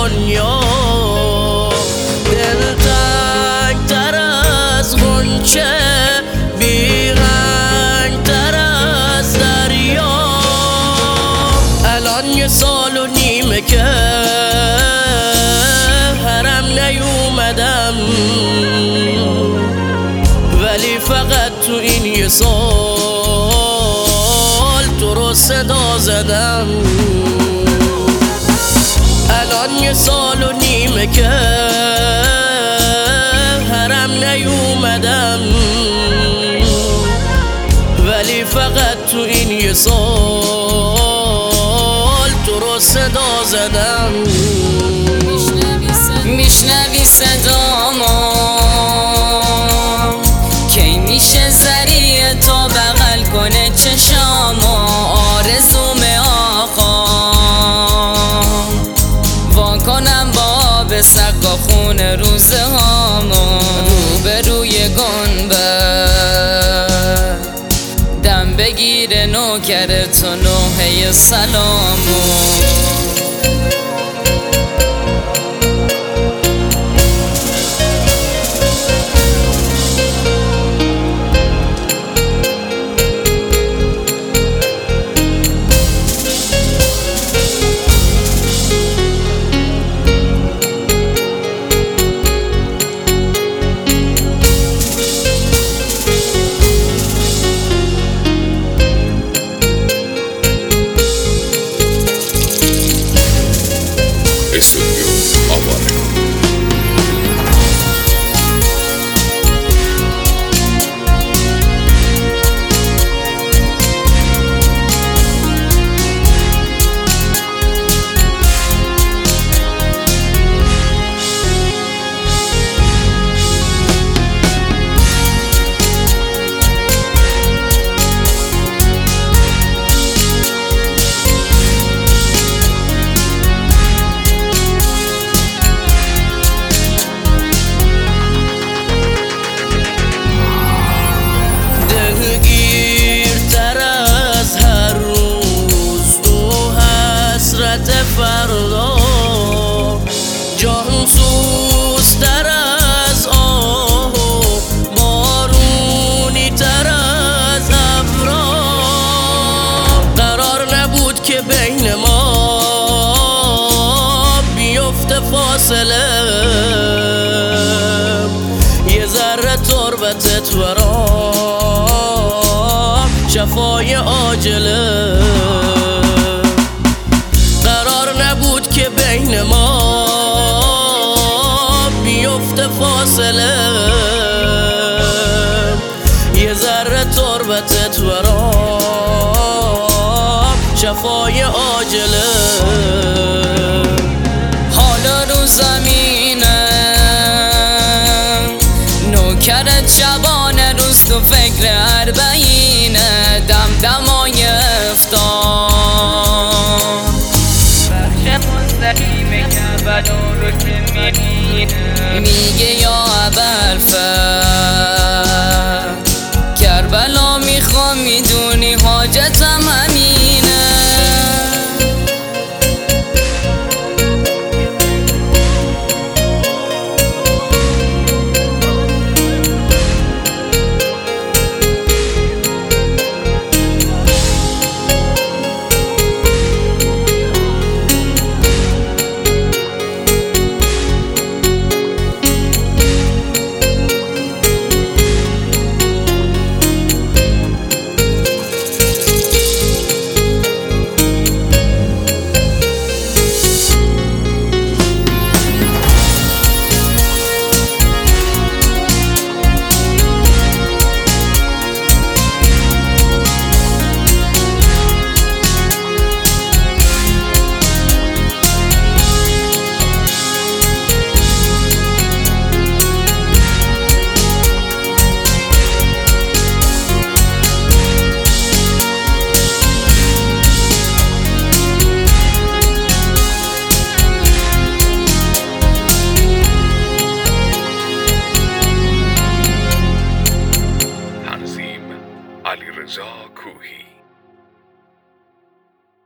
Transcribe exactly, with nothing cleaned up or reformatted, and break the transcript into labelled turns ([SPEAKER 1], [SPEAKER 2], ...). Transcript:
[SPEAKER 1] دنیا، دلتنگ تر از غنچه، بیرنگ تر از دریا. الان یه سال و نیمه که حرم نیومدم، ولی فقط تو این یه سال تو رو صدا زدم. الان یه سال و نیمه که حرم نیومدم، ولی فقط تو این یه سال تو رو صدا زدم.
[SPEAKER 2] میشنوی صدامو کی میشه ذریعه تا بغل کنه چشامو، آرزوم آقا وان کنم با به سقا خون روزه هامو، رو به روی گنبه دم بگیره نوکر تو نوحه سلامو.
[SPEAKER 3] Estudio Avare.
[SPEAKER 1] فردا جان سوزتر از آه و بارونی تر از ابرا. قرار نبود که بین ما بیفته فاصله، یه ذره تربتت برام شفای عاجله. نبود که بین ما بیفته فاصله، یه ذره تربتت برام شفای عاجله.
[SPEAKER 2] حالا رو زمینه نوکرت شبانه روز تو فکر اربعینه، دم دمای افتار میگه یا ابوالفضل